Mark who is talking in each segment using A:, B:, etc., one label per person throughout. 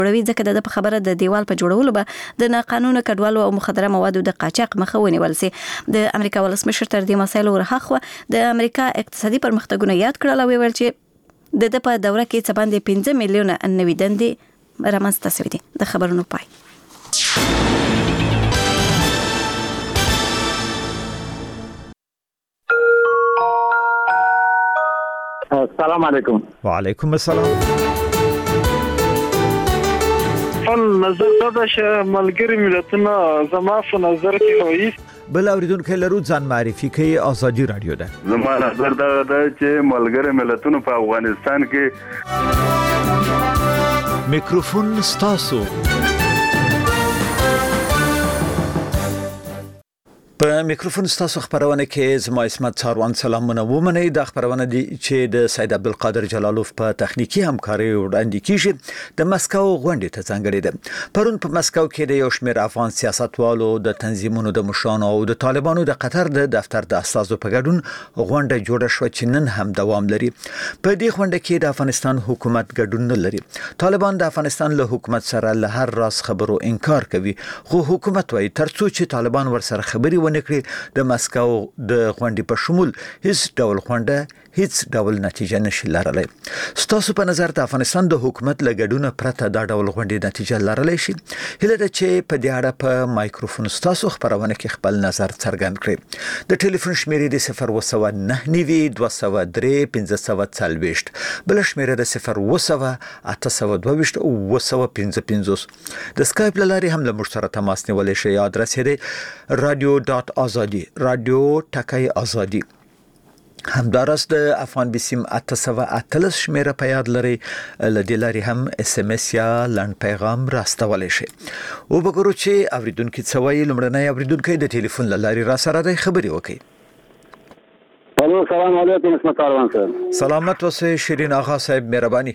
A: جوړوي ځکه د خبره د دیوال په جوړولو به د ناقانونه کډوالو او مخدره موادو د قاچاق مخه ونیول سي. د امریکا ولسمشر تر دې مسایلو ورهاخوا د امریکا اقتصادي پرمختګونه یاد کړل او ویل چې د په دوره کې څه باندې 15 میلیونه نوي دندې رامنځته شوې دي. د خبرونو پای.
B: السلام علیکم.
C: وعلیکم السلام.
D: نظر دا چې ملګری ملتونه زما په نظر کې وایي
C: بل اوریدونکو لرو ځان معرفي کوي. آزادي رادیو ده.
E: زما نظر دا چې ملګری ملتونه په افغانستان کې
C: میکروفون ستاسو. په میکروفون ستاسو خبرونه کې زما اسمت څاروان سلامونه ومنئ. د خبرونه دي چې د سید عبدالقادر جلالوف په تخنیکی همکاري وړاندې کیږي. د مسکو غونډې ته ځانګړې ده. پرون په مسکو کې د یو شمېر افغان سیاستوالو د تنظیمونو د مشرانو او د طالبانو د قطر د دفتر د استازو په ګډون غونډه جوړه شو چې نن هم دوام لري. په دې غونډه کې د افغانستان حکومت ګډون نه لري. طالبان د افغانستان له حکومت سره له هر راز خبرو انکار کوي، خو حکومت وايي ترڅو چې طالبان ورسره خبري نکړي د مسکو د غونډې په شمول هیڅ ډول غونډه هیڅ ډول نتیجه نشي لرلای. ستاسو په نظر د افغانستان د حکومت له ګډون پرته دا ډول غونډې نتیجه لرلای شي؟ هله د چې په دې اړه په مایکروفون ستاسو خبرونه کې خپل نظر څرګند کړئ. د ټلیفون شمیرې د 019 203 1540 بل شمیره د 0 822 او 255. د سکایپ لاري هم له موږ سره تماس نیولای شئ. ادرس یې دی radio.azadi رادیو ټکای ازادي. همدارس د افغان بسیم 813 شمیره په یاد لري. لدې لاري هم اس ام اس یا لنډ پیغام راستولای شي. او وګورو چې اوریدونکو څه وایي. لمړنۍ اوریدونکو د ټلیفون لاري را سره د خبري وکي.
B: الو السلام علیکم. اسمت اروان صاحب.
C: سلامت اوسه شیرین آغا صاحب مهرباني.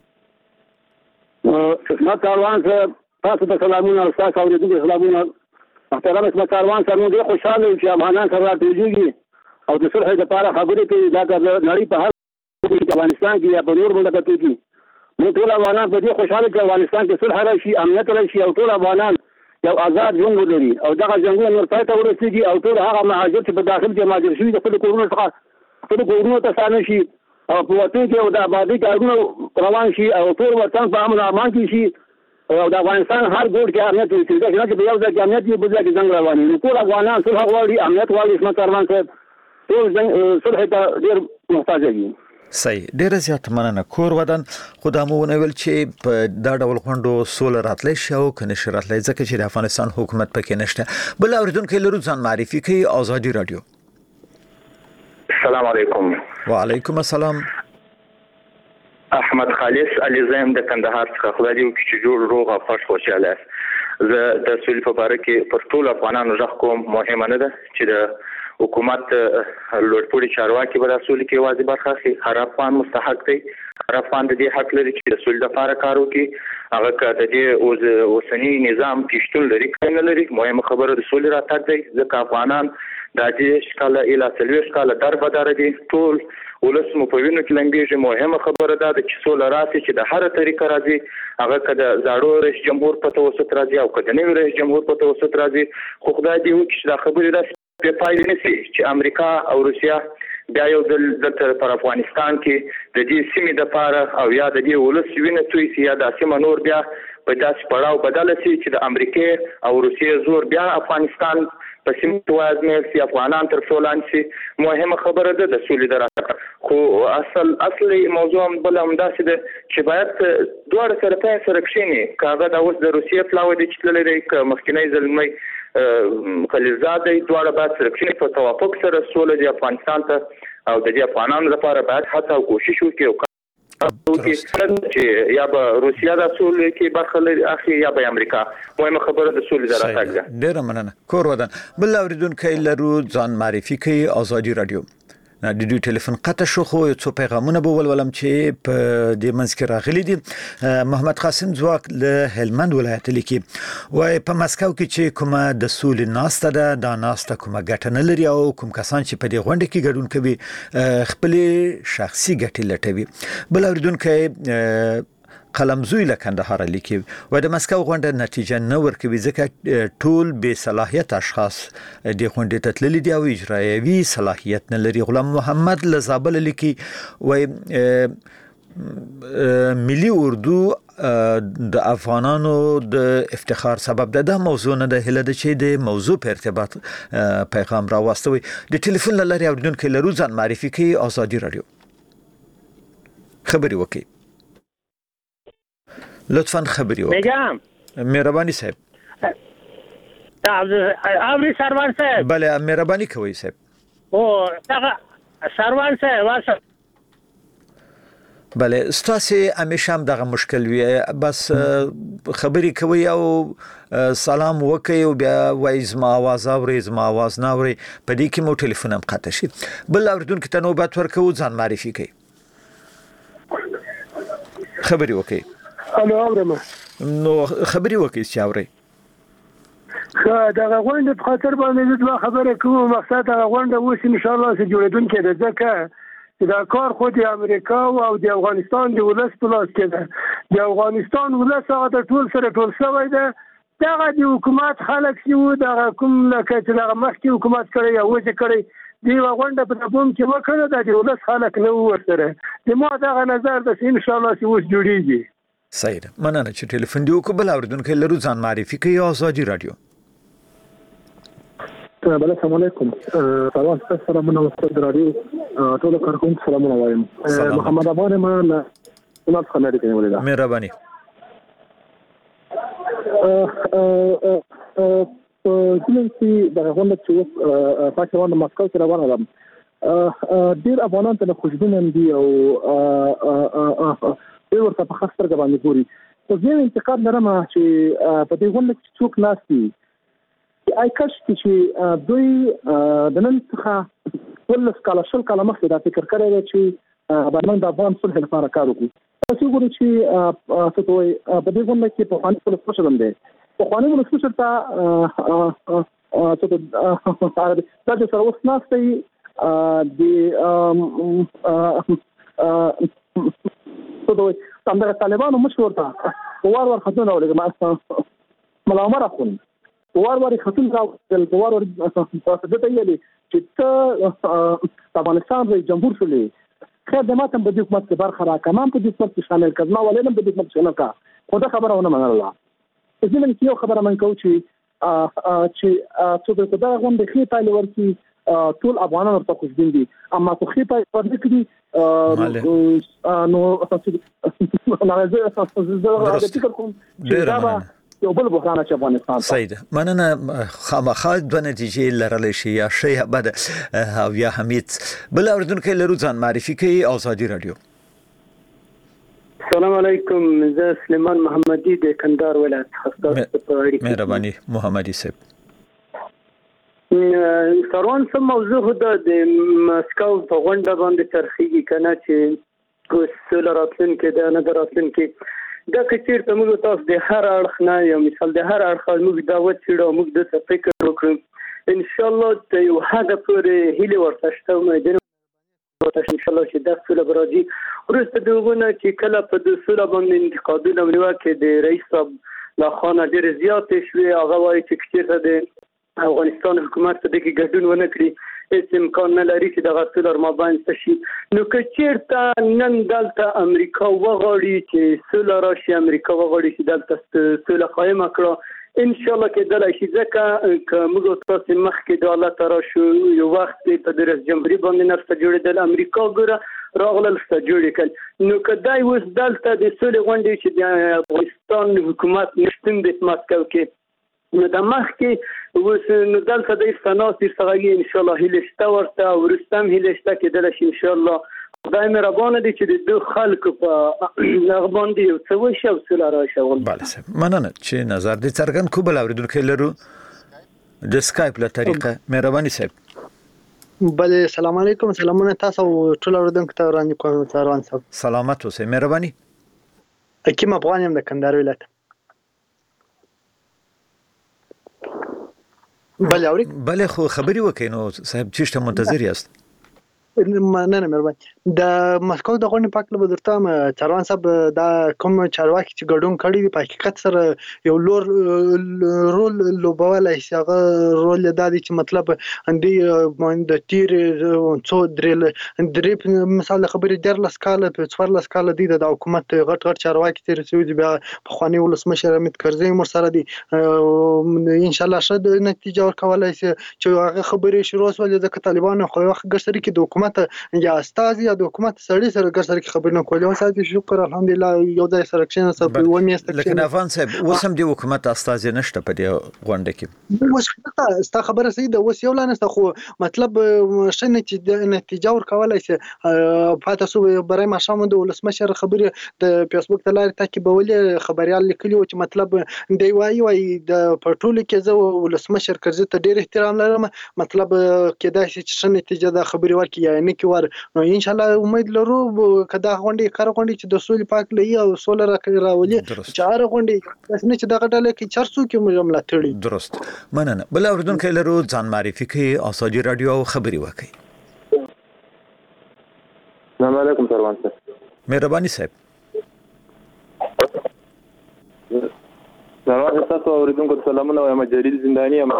B: اسمت اروان صاحب تاسو ته سلامونه. تاسو اوریدونکو سلامونه. محترم اسمت اروان صاحب موږ خوشاله یو چې افغانان سره راټولېږي او د صلح لپاره خبرې کوي. دا د نړۍ په هر افغانستان کې یا په نور ملکونو کې موږ ټول افغانان په دې خوشاله چې افغانستان کې صلح راشي، امنیت راشي او ټول افغانان یو آزاد ژوند ولري او دغه ژوند نور پای ته ورسیږي او ټول هغه مهاجر چې په داخل کې مهاجر شوي د خپل کورونو څخه خپل کورونو ته ستانه شي او په وطن کې د آبادۍ کارونه روان شي او ټول وطن په امن او امان کې شي او د افغانستان هر ګوټ کې امنیت وي. چې په یو ځای کې امنیت وي، بل ځای کې جنګ روان وي. ټول افغانان صلح غواړي، امنیت غواړي. اسمت اروان صاحب ټول صلح ته ډېر محتاج دي.
C: صحیح. ډېر زیات مننه. کور ودان خدامو ونول چې په دا ډول غونډو سول راتلای شي او کنه شراتلای ځکه چې د افغانستان حکومت پکې نشته. بل اوریدونکو لرو ځان معرفي کوي. آزادي رادیو.
F: السلام علیکم.
C: وعلیکم السلام.
F: احمد خالص علي زم د کندهار څخه. خدای دې وکړي چې جوړ روغ او خوش خوشاله است. زه د سولې په اړه کې پر ټول افغانانو ځخ کوم. مهمه نه ده چې د حکومت لوړپوړي چارواکي به د سولې کې واجب برخه اخلي. هر افغان مستحق دی. هر افغان د دې حق لري چې د سولې لپاره کار وکړي. هغه که د دې اوسنی نظام پښتون لري کنه لري. مهمه خبره د سولې راتګ دی ځکه افغانان د دې شکاله اله سلوي شکاله دربدار دي. ټول ولس مو په وینو کې لنګيږي. مهمه خبره ده چې سوله راسي چې د هر طریقه راځي. هغه کده زاړو رئیس جمهور په توسط راځي او کده نوی رئیس جمهور په توسط راځي. خو خدای دې وکړي چې دا خبرې راسي په پایله نشي چې امریکا او روسیا بیا یو د پر افغانستان کې د دې سیمې د پاره او یا د دې ولس وینې توي سي یا د سیمه نور بیا په داسې پړاو بدل شي چې د امریکا او روسیا زور بیا افغانستان په سیمه توازن سي، افغانان تر سولان سي. مهمه خبره ده د سولې درته. خو اصلي موضوع هم بل هم داسې ده چې باید دوه سره په سره کښینی. کاغه د اوس د روسیا فلاوی د چتللې دی ک مخکینی زلمي خلیلزاد دوه باید سره کښینی په توافق سره سولې د افغانستان ته او د دې افغانانو لپاره باید هڅه او کوشش وکړي چې یا به روسیا د سولې کې برخه لري اخلي یا به امریکا. مهمه خبره د سولې دراتګ ده.
C: ډیر مننه. کور ودان. بل اوریدونکو لرو ځان معرفي کوي. آزادي رادیو. د دوی ټلیفون قطع شو خو یو څو پیغامونه به ولولم چې په دې منځ کې راغلي دي. محمد قاسم ځواک له هلمند ولایت لیکي وای په مسکو کې چې کومه د سولې ناسته ده دا ناسته کومه ګټه نه لري او کوم کسان چې په دې غونډه کې ګډون کوي خپل شخصي ګټې لټوي. بل اوریدونکو قلمزوی له کندهار لیکي و د مسکو غونډه نتیجه نه ورکوي ځکه ټول بې صلاحیت اشخاص د غونډې ته تللي دي او اجرایوي صلاحیت نه لري. غلام محمد له زابل لیکي و ملي اردو د افغانانو د افتخار سبب ده. د موضوع نه د هله د چې د موضوع په ارتباط پیغام را واستوي. د ټلیفون لاري اوریدونکو لرو ځان معرفي کوي. آزادي رادیو خبري وکي لطفاً خبري وکي.
G: میگم
C: مهرباني صاحب.
G: آبری سروان صاحب.
C: بله مهرباني کوي صاحب.
G: او سروان صاحب واسه
C: بله ستاسو همیشه هم دغه مشکل وي بس خبري کوي او سلام وکي او بیا وایي زما आवाज اوري زما आवाज نه اوري په دې کې مو ټلیفون هم قطع شي. بل اوریدونکو ته نوبت ورکو ځان معرفي کوي. خبري وکي.
H: الو اورم
C: نو خبري وکي چې اوري.
H: دا غونډه په خاطر باندې د خبره کوم مقصد دا غونډه اوس ان شاء الله چې جوړیدونکې ده ځکه دا کار خو د امریکا او د افغانستان د ولس په لاس کې ده. د افغانستان ولس هغه د ټول سره ټول شوی ده. دغه د حکومت خلک چې دا کوم لکه چې دغه مخکې حکومت کړی او چې کړی دی غونډه په تبوم کې وکړه د ولس خلک نه ورسره. د ما دغه نظر ده ان شاء الله چې اوس جوړیږي.
C: صحیح ده. مننه چې ټلیفون دی وکړ. بل اوریدونکو لرو ځان معرفي کوي. آزادي رادیو.
H: بله السلام علیکم. سلام سلامونه استاد رادیو ټول کارکونکو سلامونه وایم. محمد ابان ما له ولادت خنډ کې ولیدا.
C: مهرباني.
H: چې دا غونډه چې پاکستان د مسکو سره ورغلم ډیر افغانان ته خوشبین دي او ډیر ورته په خاطر باندې ګوري. خو زه انتقاد لرم چې په دې غونډه کې څوک ناشتي آی کاش چې دوی د نن څخه ول سکالرشل کلمه مخې دا فکر کړی چې باندې د افغان صلح لپاره کار وکړي. تاسو ګورئ چې څه دوی په دې غونډه کې په خاني پولیس پوښتنه ده. په خاني پولیس پوښتنه څه د سره اوس ناشتي د دوی څنګه طالبانو مشور ته وار خطونه ولګم ملامت اخون وار خطون راوړل وار څه ته یلي چې ته افغانستان رئیس جمهور شولې خیر د ماتم په دې حکومت کې برخه راکمم په دې حکومت کې شامل کړم ولې نه په دې حکومت شامل کا خو دا خبره ونه منله. ځینې کې یو خبره من کو چې څه د دا غونډې خې پایله ورکی ټول افغانان ورته خوشبین دي اما خو خې پایله ورکړي نو نه زه کوم چې یو بل بحران چې افغانستان
C: صحیح ده. مننه. خامخا د نتیجې لرل شي یا شی بد او یا حمید. بل اوریدونکو لرو ځان معرفي کوي. آزادي رادیو.
I: السلام علیکم. زه سلیمان محمدي د کندهار ولایت خاصه.
C: مهرباني محمدي صاحب.
I: سروان څه موضوع د مسکو په غونډه باندې ترخیږي کنه چې اوس راتلون کې د نه راتلون کې دا کچیر ته موږ تاسو د هر اړخ نه یو مثال د هر اړخ موږ دا وڅېړو موږ د فکر وکړو ان شاء الله ته یو هدف پورې هیله ورته شته مې د ان شاء الله چې د ټول برادي ورسته دغه چې کله په د سوله باندې انتقادونه ونیو کې د رئیس صاحب لا خانه ډیر زیات شوی هغه وایي چې کچیر ته د افغانستان حکومت ته د ګډون ونه کړی هیڅ امکان نه لري چې دغه سولر مابین شي. نو که چیرته نن دلته امریکا وغواړي چې سولر راشي امریکا وغواړي چې دلته سولر قائم کړو ان شاء الله کې دلته شي ځکه که موږ تاسو مخکې د الله تعالی شو یو وخت په رئیس جمهوریت باندې نفس جوړېدل امریکا ګوره راغلل ست جوړ کړي نو که دای وس دلته د سولر غونډې چې د افغانستان حکومت نشټون د مسکو کې نو د مخکې وس نو دلته د استناسي سره ان شاء الله هلشته ورته ورستم هلشته کې دلته ان شاء الله خدای مهربان دي چې د خلکو په لغبان دي او څه وشو سره راشه.
C: بله مننه چې نظر دې څرګند کو. بل اوریدونکو لرو د سکایپ له طریقه. مهرباني صاحب.
J: بله سلام علیکم. سلامونه تاسو ټول اوریدونکو ته وړاندې کوم. سروان صاحب
C: سلامت اوسئ. مهرباني.
J: حکیم افغان يم د کندهار ولایت. بله اوري.
C: بله خو خبري وکړئ نو صاحب چیرته منتظر یاست؟
J: نه مهرباني د مسکو د غونډې په اړه به درته چاروان صاحب دا کوم چارواکي چې ګډون کړی دی په حقیقت سره یو رول لوبولای شي. هغه رول دا دی چې مطلب اندې د تیر څو درې مثال خبرې 14 کال په 14 کال دی د حکومت غټ چارواکي تیر شوی دی. بیا په خواني ولسمشر حمید کرزي مر سره دی ان شاء الله شد نتیجه ورکولای شي چې هغه خبرې شروع شول د طالبانو خو وخت ګرځري کې د حکومت یا استاد یا د حکومت سړي سره ګرځري کې خبرونه کولای او ساتي شکر الحمدلله یو ځای سره کښینه سره و میسته
C: لکه افغان صاحب وسم دی حکومت استاد نشته په دې غونډه کې
J: وښه ستا خبره صحیح ده وس یو لانسته خو مطلب شنه چې نتیجه ورکولای شي پاتې سو برای ما شامل د ولسمشر خبرې د فیسبوک ته لاري تعقیبولې خبريال لیکلي و چې مطلب دی وایي د پټول کې زه ولسمشر کرزي ته ډېر احترام لرم مطلب کېدای شي چې نتیجه د خبري ورکړي یا نه کې ور نو ان شاء الله امید لرو کدا غونډې کار غونډې چې د سولې پاک لې او سولر راولي چې هر غونډې بس نه چې دغه ډله کې چرڅو کې ملاتړي.
C: درست مننه. بل اوردونکو لرو ځان معرفي کوي آساجي رادیو او خبري وکي.
K: السلام علیکم سروان صاحب.
C: مهرباني صاحب.
K: سروان تاسو اوریدونکو سلامونه وایم جلیل زندانی یم.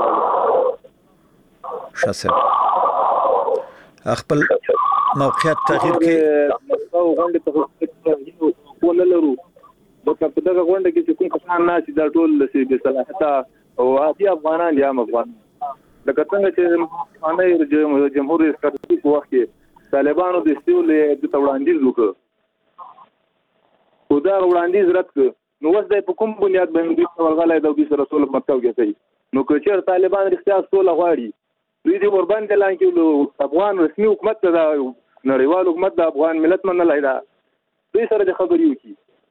C: شاسه خپل موقعیت تغییر کې
K: او غونډه ته ونه لرو دغه په دغه غونډه کې چې کوم کسان ناشي د ټول د صلاحیت او عادي افغانان یا افغان لکه څنګه چې جمهوریت ریاست په وخت کې طالبانو د استول د توړاندیز وکړ خو دا وړاندیز رد کړ نو اوس د کوم بنیاد باندې ورغلای د دوی سره سول مطلب کوي نو که طالبان رښتیا سول غواړي دوی دې وربان دلان کې افغان رسمي حکومت ته نړیوال حکومت د افغان ملت منلای دا دوی سره د خبرې وکړي.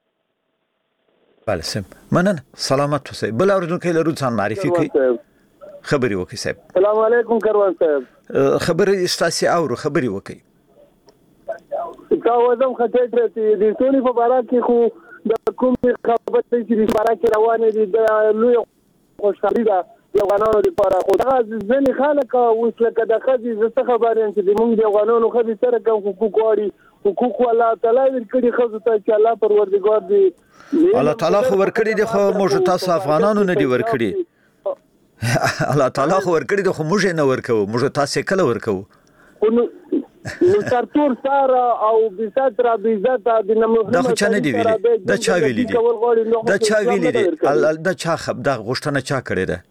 C: بله سم مننه سلامت اوسئ. بل اوریدونکو لرو ځان معرفي کوي خبرې وکړي صاحب.
L: السلام علیکم کروان صاحب.
C: خبرې استاسي اورو خبرې وکړي.
L: تا وزم خطر ته د ټولي په بارا کې خو د کوم خبرې چې د بارا کې روانې دي د لوی خوشحالي ده افغانانو لپاره خو دا ځنې خلک اوس لکه د خځې زه څه خبر یم چې موږ د افغانانو خځې سره کوم حقوق غواړي حقوق الله تعالی ورکړي خځو ته چې الله پروردګار دی
C: الله تعالی خو ورکړي دي خو موږ تاسو افغانانو نه دی ورکړي الله تعالی خو ورکړي دي خو موږ نه ورکو موږ تاسو کله ورکو
L: نو ترتور سره او بيزات را بيزات د نمونه
C: دا خو چا نه دی ویلي دا چا ویلي دي دا چا ویلي دي دا چا خب دا غوښتنه چا کړې ده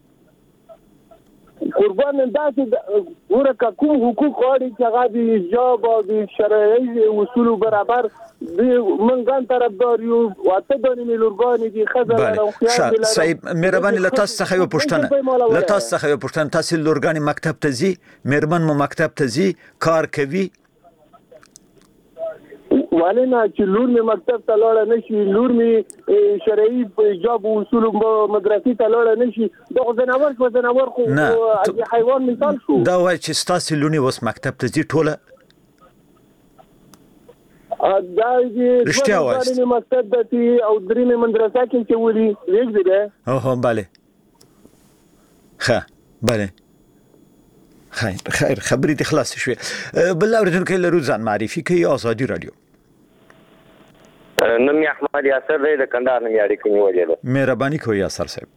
L: قربان انداسه ورکه کوم حقوق غواړي چې هغه د حجاب او د شرعي اصول برابر د منګان طرفدار یو واته د نیلورګان دي خزر او خیال
C: بله صاحب مهرباني له تاسو څخه یو پوښتنه تاسو لورګان مکتب ته ځي مېرمن مو مکتب ته ځي کار کوي
L: والینا چې لور می مکتب ته لاړ نشي لور می شرعي حجاب او اصول مدرسې ته لاړ نشي دغه زناور خو حیوان مثال شو
C: دا وای چې ستاسو لونی وس مکتب ته ځي ټوله
L: دا دې
C: رښتیا وایي
L: مکتب ته او درې می مدرسې کې چې ولي ویږي ده
C: اوه bale bale خیر خبرې د خلاص شوې بل اوریدونکو لرو ځان معرفي کوي آزادي رادیو.
M: نوم احمد یاسر دی د کندهار نه یاري کوي وجه
C: مهرباني کوي یاسر صاحب.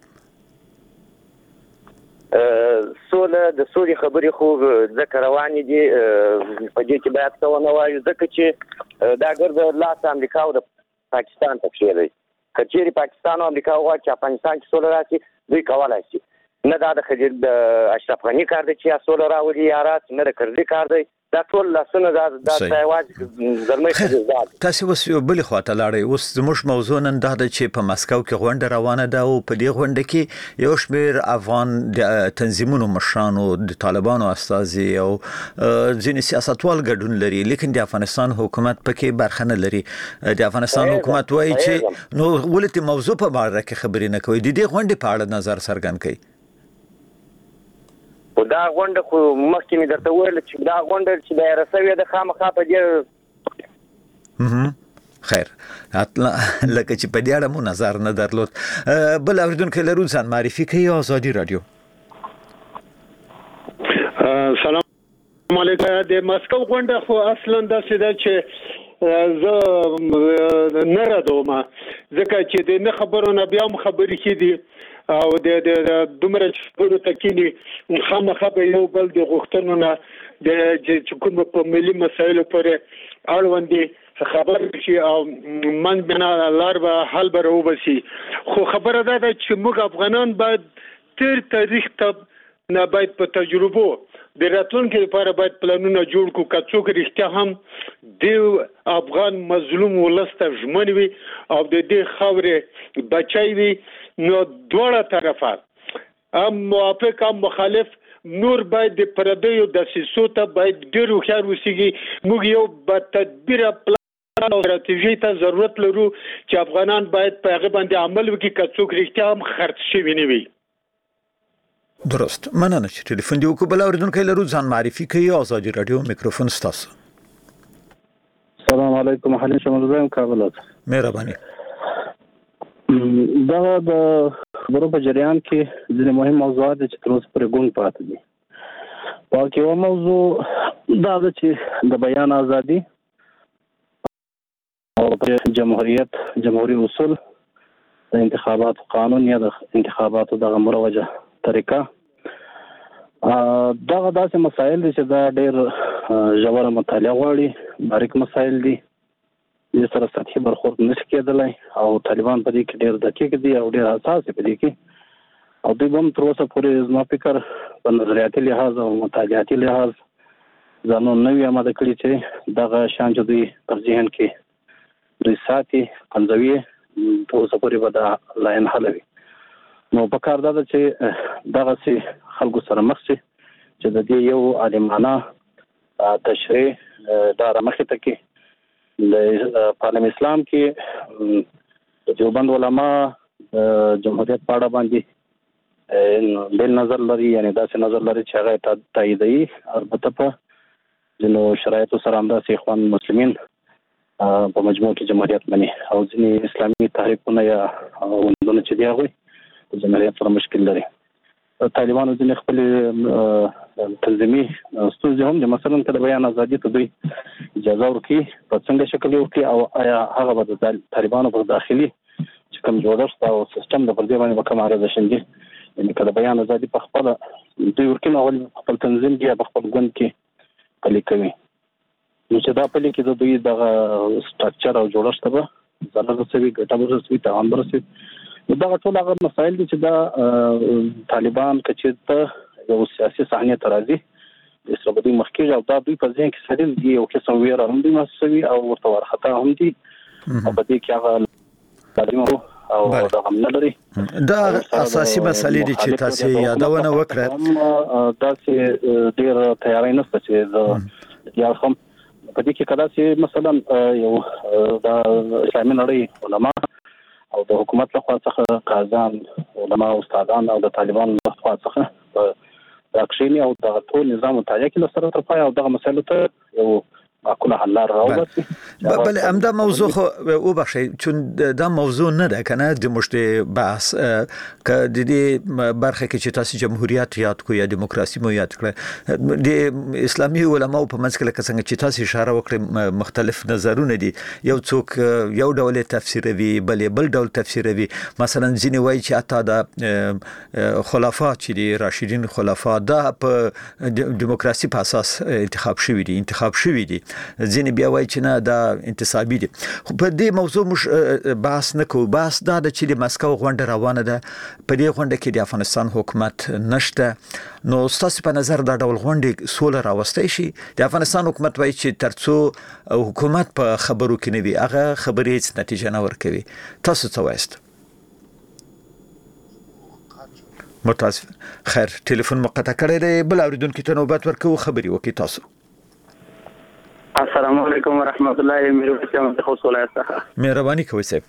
M: سوله د سولې خبرې خو ځکه روانې دي په دې کې باید څه ونه وایو ځکه چې دا ګرد لاس امریکا او د پاکستان ته کېږي که چیرې پاکستان او امریکا وغواړي چې افغانستان کې سوله راشي دوی کولی شي نه دا د اشرف غني کار دی چې سوله راولي یا رات نه د کرزي کار دی دا ټول لاسونه دا سایواز زلمې
C: تاسو اوس یو بل خواته لاړئ اوس زموږ موضوع نن دا ده چې په مسکو کې غونډه روانه ده او په دې غونډه کې یو شمېر افغان تنظیمونو مشرانو د طالبانو استازي او ځینې سیاستوال ګډون لري لیکن د افغانستان حکومت پکې برخه نه لري د افغانستان حکومت وایي چې نو ولې موضوع په اړه کې خبرې نه کوي د دې غونډې په اړه نظر څرګند کوي
M: دا غونډه خو مخکې مې درته وویل چې دا غونډه چې دایره شوې ده خامخا په دې
C: خیر لکه چې په دې اړه مو نظر نه درلود بل اوریدونکو لرو ځان معرفي کوي آزادي رادیو.
N: سلام مالکه د مسکو غونډه خو اصلا د سده چې زه نه ردوم ځکه چې د نه خبرونه بیا هم خبرې کیدي او د دومره خبرو تکینی خامخا به یو بل د غوښتنو نه د چې کوم په ملي مسایلو پورې اړوندې خبر شي او من بنا لار به حل به وبسي خو خبره ده چې موږ افغانان باید تیر تاریخ ته نه باید په تجربو د راتلونکي لپاره باید پلانونه جوړ کړو که څوک رښتیا هم د افغان مظلوم ولسته ژمن وي او د دې خاورې بچی وي نو دواړه طرفه هم موافق هم مخالف نور باید د پردیو د سیسو ته باید ډېر هوښیار اوسېږي موږ یو با تدبیره پلان او ستراتیژي ته ضرورت لرو چې افغانان باید په هغه باندې عمل وکړي که څوک رښتیا هم خرڅ شوي نه وي.
C: درست مننه چې ټلیفون دی وکړو بل اوریدونکو لرو ځان معرفي کوي آزادي رادیو میکروفون ستاسو.
O: السلام علیکم حلیم شمال زم کابل.
C: مهرباني.
O: دا د خبرو په جریان کې ځینې مهم موضوعات چې تر اوسه پورې ګونګ پاتې دي. پکې یو موضوع دا ده چې د بیان ازادي او جمهوریت اصول د انتخابات قانون یا د انتخاباتو د مروجه طریقه دغه داسې مسایل دي چې دا ډېر ژوره مطالعه غواړي باریک مسایل دي د سره سطحي برخورد نشي کېدلی او طالبان په دې کې ډېر دقیق دي او ډېر حساس په دې کې او دوی هم تر اوسه پورې زما فکر په نظریاتي لحاظ او مطالعاتي لحاظ ځانونه نه وي اماده کړي چې دغه شان چې دوی پر ذهن کې دوی ساتي پنځوي تر اوسه پورې به دا لاین حلوي. نو په کار دا ده چې دغسې خلکو سره مخ شي چې د دې یو عالمانه تشریح دا رامخې ته کې د عالم اسلام کې د دیوبند علما جمهوریت په اړه باندې بل نظر لري یعنی داسې نظر لري چې هغه تاییدوي البته په ځینو شرایطو سره همداسې اخوان مسلمین په مجموع کې جمهوریت مني او ځینې اسلامي تحریکونه یا غونډونه چې دي هغوی د جمهوریت سره مشکل لري. طالبانو ځینې خپلې تنظیمي ستونزې هم دي مثلا که د بیان ازادي ته دوی اجازه ورکړي په څنګه شکل یې وکړي او آیا هغه به د طالبانو په داخلي چې کوم جوړښت او سیستم د پر دې باندې به کوم اغېزه شیندي یعنې که د بیان ازادي په خپله دوی ورکړي نو ولې په خپل تنظیم کې یا په خپل ګوند کې پلي کوي نو چې دا پلي کې د دوی دغه سټرکچر او جوړښت ته به ضرر رسوي ګټه به رسوي تاوان به رسوي نو دغه ټول هغه مسایل دي چې دا طالبان که چېرته یو سیاسي صحنې ته راځي د اسره به دوی مخکېږي او دا دوی په ذهن کې سړي دي یو قسم ویره هم دوی محسوسوي او ورته وارخطا هم دي او په دې کې هغه لازم او دا هم نه لري
C: دا اساسي مسلې دي چې تاسو یادونه وکړه
O: داسې ډېر تیاری نشته چې یا هم په دې کې کله چې مثلا یو د اسلامي نړۍ علما او د حکومت له خوا څخه قاضیان علما استادان او د طالبان له خوا څخه راکښیني او د ټول نظام مطالعه کې له سره تر پایه او دغه مسایلو ته یو معقوله حل لار راوباسي.
C: بله همدا موضوع خو وبخښئ چون دا موضوع نه ده کنه د مشت بحث که د دې برخه کې چې تاسو جمهوریت یاد کو یا دیموکراسي مو یاد کړه د اسلامي علماو په منځ کې لکه څنګه چې تاسو اشاره وکړه مختلف نظرونه دي یو څوک یو ډول تفسیروي بل ډول تفسیروي مثلا ځینې وایي چې اته د خلفا چې دي راشدین خلفا دا په دیموکراسي په اساس انتخاب شوی دي ځینې بیا وایي چې نه دا انتصابي دي خو په دې موضوع موږ بحث نه کوو بحث دا ده چې د مسکو غونډه روانه ده په دې غونډه کې د افغانستان حکومت نشته نو ستاسو په نظر دا ډول غونډې سوله راوستای شي د افغانستان حکومت وایي چې ترڅو حکومت په خبرو کې نه وي هغه خبرې هیڅ نتیجه نه ورکوي تاسو څه وایست؟ متاسف خیر ټلیفون مقطع کړی دی بل اوریدونکو ته نوبت ورکوو خبرې وکړي تاسو.
P: السلام علیکم ورحمت الله وبرکاته خو صلوات څخه
C: مهرباني کوئ صاحب.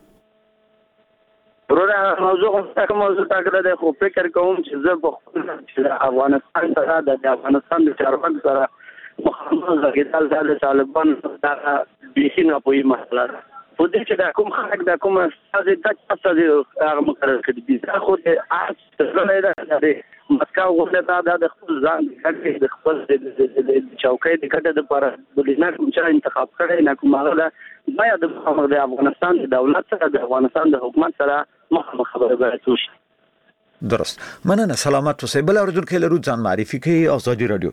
P: ورته موضوع تاګره ده خو فکر کوم چې زه په افغانستان سره د افغانستان د چارواکو سره مخامخ غږیدل د طالبان د بیخینه په مسله په دې چې د کوم خلک د کوم استاد د تاسو هغه مقرر کړی دي خو د ارت څخه نه ده د مسکو غوښته دا د خپل ځان د خپل چوکۍ د کټه د لپاره بلنه کوم چې انتخاب کړي نه کوم هغه باید د افغانستان د دولت سره د افغانستان د حکومت سره مخامخ خبرې باید وشي.
C: درست. مننه. سلامت اوسئ. بل اوریدونکو لرو ځان معرفي کوي. آزادي رادیو.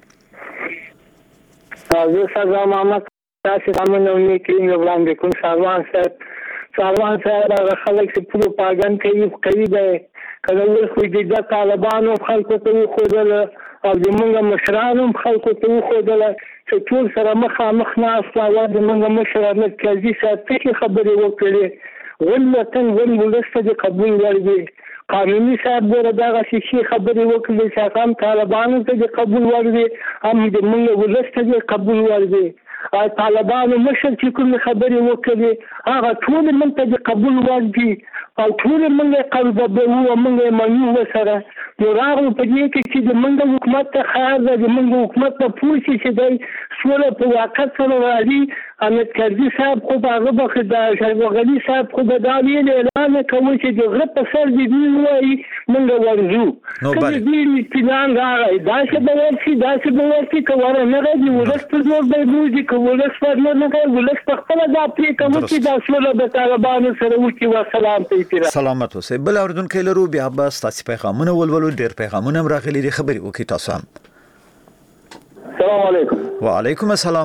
L: زه سلام محمد تاسو باندې کې وړاندې کوم سروان صاحب هغه خلک چې پروپاګاندا کوي دی کله خو دې د طالبانو خلکو ته خودل او زمونږ مشرانو خلکو ته خودل چې ټول سره مخامخ نه استاوه زمونږ مشرانو کېږي چې خبرې وکړي ولته ولسته د قبول ورغی قانوني صاحب دغه شي خبرې وکړي چې هم طالبانو ته د قبول ورغی هم د موږ ولسته د قبول ورغی طالبانو مشر چې کوم خبرې وکړي هغه ټول موږ ته د قبول ورغی او ټول موږ قلب به وو موږ منو سره نو راغلو په دې کې چې د موږ حکومت ته خیر د موږ حکومت ته پوښتنه چې دی سوله په واقع سره راځي احمد کرزي صاحب خو هغه بخښ د شایبغلي صاحب خو د دالي اعلان کوي چې د غرب په سر دی وایي موږ ورځو کله دې پلان راغی دا څه به ورسي کوره نه راځي ولست زور به بوزي کوله څنګه نه کوي ولست خپل دا پری کوي چې دا سوله به طالبانو سره وکړي وسلام ته
C: سلامت اوسئ. بل اوریدونکو لرو بیا به تاسو پیغامونه ولولو. ډیر پیغامونه راغلي دي خبري وکي تاسو هم.
B: السلام علیکم.
C: وعلیکم السلام.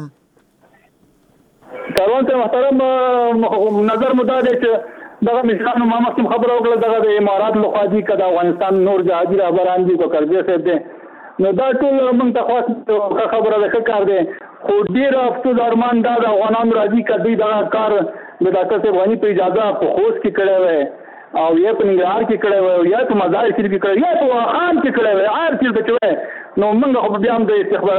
B: سلام ته محترم نظر مدار چې دغه مثال محمد کوم خبر وکړه دغه د امارات لخوا دي کده افغانستان نور جهادي رهبران دي کو کرځي څه دي نو دا ټول موږ ته خبره ده کار دی خو ډیر افسوس ارمان دا د افغانانو راځي کدی دغه کار د ډاکټر صاحب غنی په اجازه په خوست کې کړی وای او یا په ننګرهار کې کړی وای یا په مزار شریف کې کړی یا په خان کې کړی وای هر څه بچوي نو موږ خو بیا هم د استخبار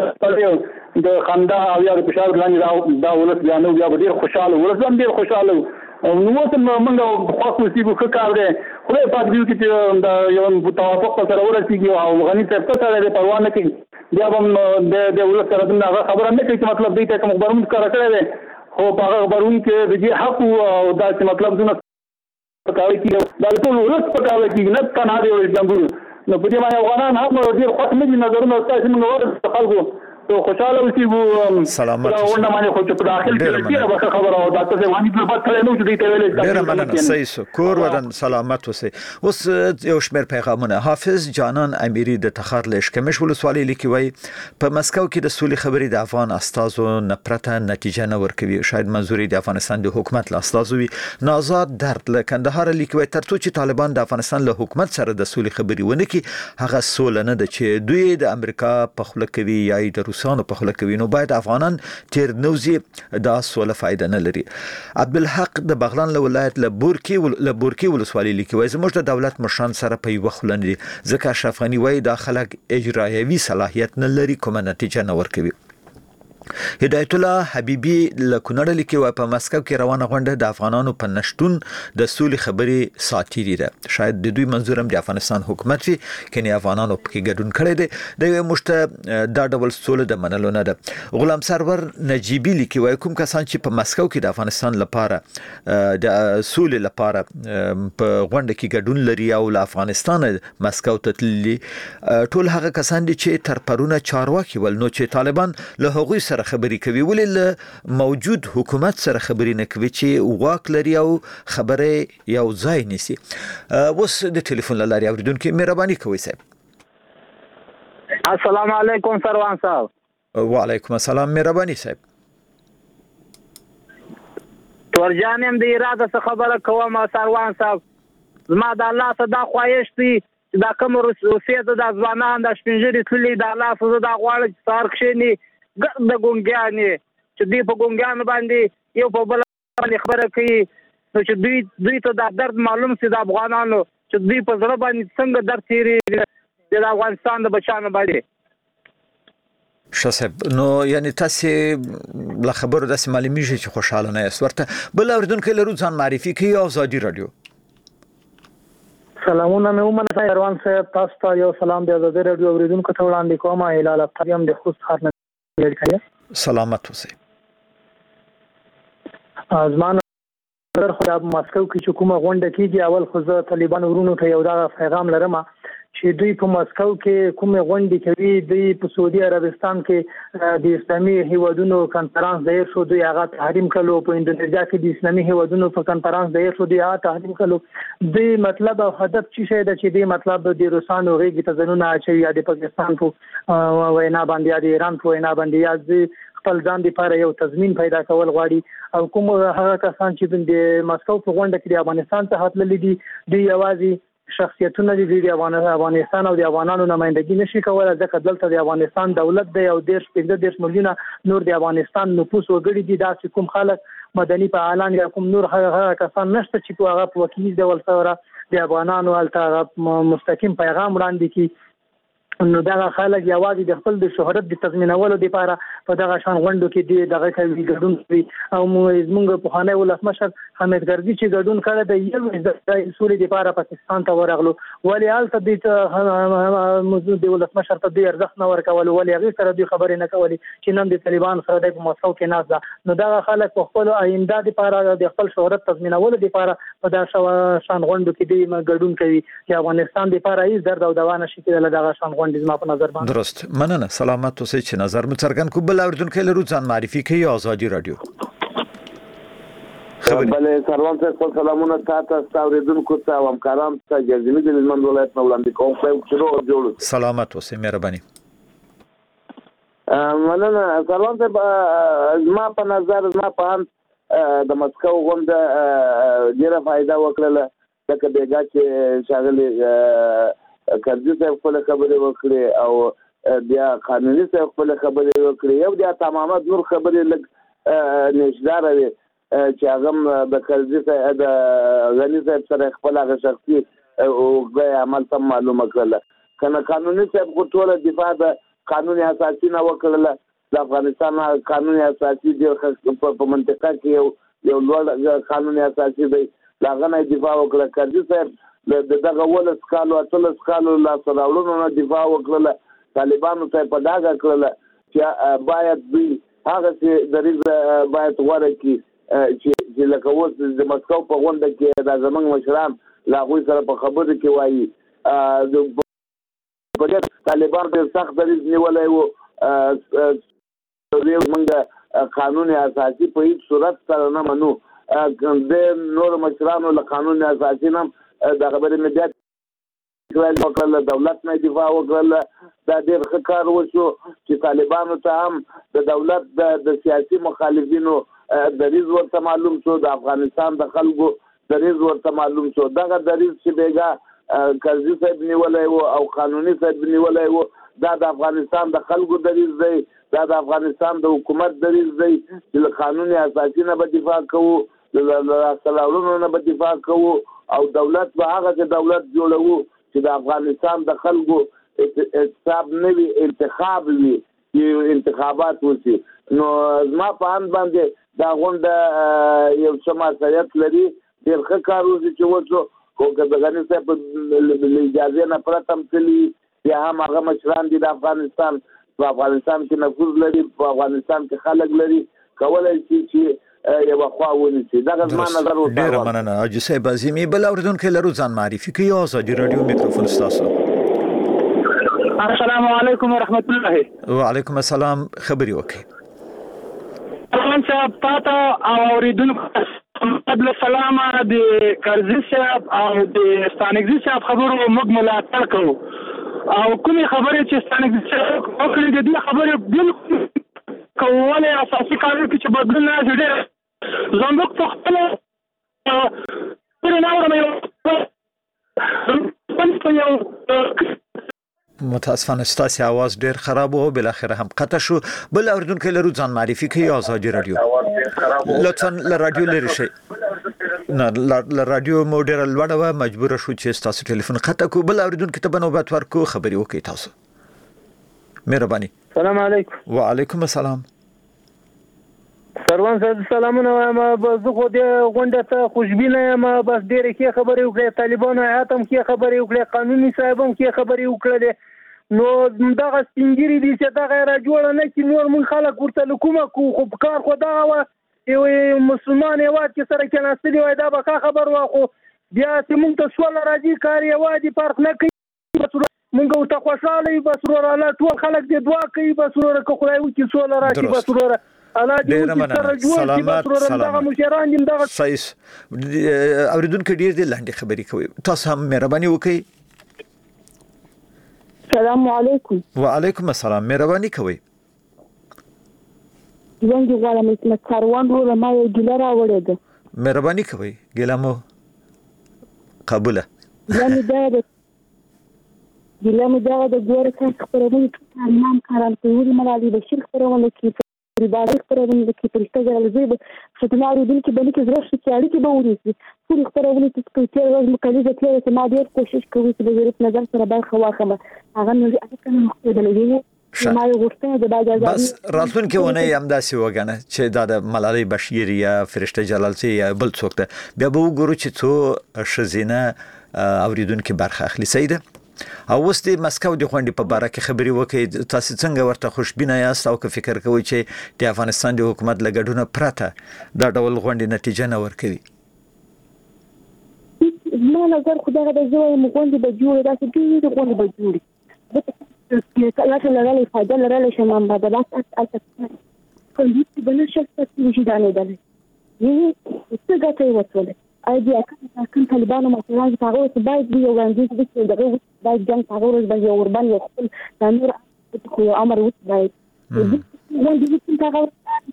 B: د خندا او یا د فشار لاندې دا ولس بیا نو بیا ډیر خوشاله ولس هم ډیر خوشاله نو وته موږ خو سیګو کار دی خو په دې کې چې دا یو توافق سره ورسیږي او غنی صاحب ته سره پروا نه کوي بیا هم د ولس سره دا خبره نه کوي چې مطلب دې ته کوم خبرونه کار کړی دی خو په هغه خبرونه کې د حق او دا چې مطلب دونه پکاوي کې دا ټول ولس پکاوي کې نه کنه دی جنګونو نو په دې باندې افغانان هم ډیر خوښ نه دي نظرونه تاسو موږ ورته خلکو تو خوشاله اوسې
C: سلامت
B: ونه باندې خو چې په داخل کې به خبره او ډاکټر څنګه باندې په پاتې نو چې دې ته ویل
C: ډیر مننه صحیح کور ودان سلامت اوسې اوس یو شمېر پیغامونه حافظ جانان امیری د تخار لشکمش ولسوالۍ لیکي وای په مسکو کې د سولې خبرې د افغان استازو نپرته نتیجه نه ورکوي شاید منظوري د افغانستان د حکومت له استازوي نازاد درد له کندهار لیکي وای ترڅو چې طالبان د افغانستان له حکومت سره د سولې خبرې ونه کړي هغه سول نه د چې دوی د امریکا په خله کوي یا د روسانو په خله کوي نو باید افغانان تیر نوزي دا سوله فائدہ نه لري. عبدالحق د بغلان ولایت له بورکی ولسوالۍ لیکي وای زموږ د دولت مشران سره په یو خلند دي ځکه اشرف غنی وای دا خلک اجرایوي صلاحیت نه لري کومه نتیجه نه ورکوي. هدایت الله حبیبی لکونړ لیکي وای په مسکو کې روانه غونډه د افغانانو په نشټون د سولې خبرې ساتيري ده شاید د دوی منظور هم د افغانستان حکومت وي کني افغانانو په ګډون کړي دي د مشت دا ډول سولې د منلو نه ده. غلام سرور نجیبی لیکي وای کوم کسان چې په مسکو کې د افغانستان لپاره د سولې لپاره په غونډه کې ګډون لري او له افغانستان مسکو ته تللي ټول هغه کسان دي چې تر پرونه چارواکي ول نو چې طالبان له هغوی سره خبرې کوي ولې موجود حکومت سره خبرې نه کوي چې واک لري او خبره یو ځای نيسي. اوس د ټلیفون لاري اوریدونکو مهرباني کوئ صاحب.
G: السلام علیکم سروان صاحب.
C: وعلیکم السلام مهرباني صاحب.
G: تورجانم د اراده څخه خبره کوم سروان صاحب زما د الله صدا خواهش دي دا کوم روسیه د ځوانان د شپږری تللی د الله صدا غواړي سار کښینی د ګونګیانې چې دوی په ګونګیانو باندې یو په بل باندې خبره کوي نو چې دوی ته دا درد معلوم سي د افغانانو چې دوی په ځړ باندې څنګه درد تیری د افغانستان د بچانو باندې
C: شاسب نو یعنی تاسو له خبرو داسې معلومیږي چې خوشاله نه یاست ورته بل اوریدونکو لرو ځان معرفي کوي آزادي رادیو.
H: سلامونه مې ومنه روان صاحب تاسو ته یو سلام د آزادي رادیو اوریدونکو ته وړاندې کوم هلال افتریم د خوست خار نه
C: سلامت اوسئ.
H: ازمان در خو د مسکو کې چې کومه غونډه کیږي اول خو زه طالبان ورونو ته یو دا پیغام لرم چې دوی په مسکو کې کومه غونډه کوي دوی په سعودي عربستان کې د اسلامي هیوادونو کانفرنس دایر شو دوی هغه تحریم کړو په انډونیزیا کې د اسلامي هیوادونو په کانفرنس دایر شو دوی هغه تحریم کړو دوی مطلب او هدف چې شه د چې دوی مطلب د روسانو غیږ ته ځنونه اچي یا د پاکستان په وینا باندې یا د ایران په وینا باندې یا خپل ځان لپاره یو تضمین پیدا کول غواړي او کوم هغه کسان چې د مسکو په غونډه کې د افغانستان څخه تللي دي دوی یوازې شخصیتونه دي د افغانستان او د افغانانو نمائندګي نشي کولای ځکه دلته د افغانستان دولت دی او 15 میلیونه نور د افغانستان نفوس وګړي دي دا کوم خلک مدني فعالان یا کوم نور هغه کسان نشته چې هغه په وکیل ډول سره د افغانانو الته مستقیم پیغام وړاندې کی نو دا خلک یوازې د خپل د شهرت د تضمینولو لپاره په دغه شان غونډو کې دغه کوي ګډون کوي او موږ په خانه ولسمشر حمید ګرځي چې ګډون کړی د یو د اصول لپاره پاکستان ته ورغلو ولی الته د موضوع د ولسمشر ته د ارزښت نه ورکول ولی هغه سره د خبرې نه کولې چې نن د طالبان سره د مسکو کې ناز ده نو دغه خلک په خپل آینده لپاره د خپل شهرت تضمینولو لپاره په دغه شان غونډو کې د ګډون کوي چې افغانستان لپاره هیڅ درد او دوا نشي کېدل دغه شان
C: درست مننه سلامت اوسئ چې نظر مو څرګند کو بل اوریدونکو لرو ځان معرفي کوي آزادي رادیو
Q: بله سروان صاحب سلامونه تاسو اوریدونکو ته او همکارانو ته جزیره د هلمند ولایت نو وړاندې کوم چې جوړ
C: سلامت اوسئ مهرباني
Q: مننه سروان صاحب ما په نظر په د مسکو غونډه ډیره فائدہ وکړه لکه بیګا چې شاغلي کرزي صاحب خپل خبرې وکړي او بیا قانوني صاحب خپل خبرې وکړي یو بیا تمامه نور خبرې لګ نشدار وي چې هغه د کرزي صاحب د غني صاحب سره خپل هغه شخصي او عمل تم معلومه کړل کنه قانوني صاحب کو ټول دفاع د قانوني اساسي نه وکړل د افغانستان قانوني اساسي په منطقه کې یو لوړ قانوني اساسي دی لاغه نه دفاع وکړه کرزي صاحب دغه ولس کالو اتلس کالو لا سراولونو نه دفاع وکړه طالبانو ته په داګه کړل چې باید دوی هغه چې دریغ باید غوړه کی چې لکه اوس د مسکو په غونډه کې د زمنګ مشران لا غوي سره په خبرو کې وایي د طالبان په سخت دریغ نیولای وو موږ قانوني اساسي په هیڅ صورت سره نه منو د نور مشرانو له قانوني اساسي نه دا خبرې مې بیا وکړل دولت نه دفاع وکړل دا ډېر ښه کار وشو چې طالبانو ته هم د دولت د سیاسي مخالفینو دریځ ورته معلوم شو د افغانستان د خلکو دریځ ورته معلوم شو دغه دریځ چې بیګا کرزي صاحب نیولای وو او قانوني صاحب نیولای وو دا د افغانستان د خلکو دریځ دی دا د افغانستان د حکومت دریځ دی چې قانوني اساسي نه به دفاع کوو د سلاولونو نه به دفاع کوو او دولت به هغه دولت جوړو چې د افغانستان د خلکو حساب نوي انتخاب وي یو انتخابات وشي نو ما په ان باندې دا غونډه یو سماسریت لري ډېر ښه کار وشي چې وڅو خو د غني صاحب د اجازه نه پرته تمثيلي یا هم هغه مشران دي د افغانستان په افغانستان کې نفوذ لري په افغانستان کې خلک لري کولای شي چې یو خواوني چې دا زما نظر وته
C: ډیر مننه اجي صاحب عظیمي بل اوریدونکو لرو ځان معرفي کوي آزادي رادیو میکروفون تاسو
G: السلام علیکم ورحمت الله
C: وعلیکم السلام خبري وکي
G: تاسو صاحب پاتا او اوریدونکو قبل السلام د کرزي صاحب او د ستانګزي صاحب خبرو موږ ملاتړ کوو او کومې خبرې چې ستانګزي صاحب وکړي د دې خبرې بالکل کوله اساسي قانون کې چې بدلون نه جوړه زموږ په خپل
C: متاسفانه ستاسو आवाज ډیر خراب وو بل اخر هم قطع شو بل اوریدونکو لرو ځان معرفي کوي آزادي رادیو لطفا ل رادیو لري شي نه ل رادیو موډر لوړه مجبور شو چې تاسو ټلیفون قطع کو بل اوریدونکو ته بنوبت ورکو خبري وکي تاسو مهرباني
G: السلام علیکم
C: وعلیکم السلام
G: سروان صاحب سلامونه ما زه خو د غونډه ته خوشبینه یم بس ډېرې ښې خبرې وکړې طالبانو هیات هم ښې خبرې وکړې قانوني صاحب هم ښې خبرې وکړلې نو دغه سپینګیري دي چې دغه راجوړه نه کړي نور موږ خلک ورته له کومه کوو خو په کار خو دغه وه یو مسلمان هېواد کې سره کېناستلي وای دا به ښه خبر وه خو بیا چې موږ ته سوله راځي کار یوازې فرق نه کوي
L: بس مونږ ورته خوشاله یو بس ورور الله ټول خلک دې دعا کوي بس ورور که خدای وکړي سوله راشي بس ورور الله دې سره جوړ شي بس ورور دغه مشران دې دغه
C: صحیح اوریدونکو ډیر دې لاندې خبرې کوي تاسو هم مهرباني وکړئ.
R: السلام علیکم.
C: وعلیکم السلام. مهرباني کوئ.
R: څنګه غواړم اسمت کاروان ورو ما یو ګیله راوړې ده.
C: مهرباني کوئ ګیله مو قبوله.
R: ګیله مې دا د ګوره څخه خبرونه امام کاران کوي ملالي بشیر خبرونه کوي ریباري خبرونه کوي پرسته جلزي فتنارو دین کې بلکې زړه شي اړیکې به ورسي ټول خبرونه چې کوي ورځ مکلفه کړي چې ما ډېر کوشش کوي چې د ضرورت نظر سره برخه واخلم هغه نه لري اته کنه مختلفه ما یو غوښتنه د باج
C: بس راتلونکي ونه هم داسې وګڼه چې دا د ملالي بشیر یا فرشته جلالزي یا بل څوک ده بیا به وګورو چې څو شزینه اوریدونکو برخه اخلي. سیده او اوس د مسکو د غونډې په اړه کې خبري وکړي تاسو څنګه ورته خوشبینه یاست او که فکر کوئ چې د افغانستان د حکومت لګډونه پرته دا ډول غونډې نتیجه نه ورکوي؟
R: ما نظر خدای د زوی مغونډې به جوړه داسې ډېرې غونډې به جوړي لکه لرلې فایده لرلې شمام به د لاس کوم چې بنه شخص چې دانه ده یې څه ګټه وڅولې ايديا كان طالبان مثلا تاغور باید دی وړاندې چې دغه باید جنگ تاغور باندې اوربان یو خپل تنور خو امر وت باید وړاندې چې تاغور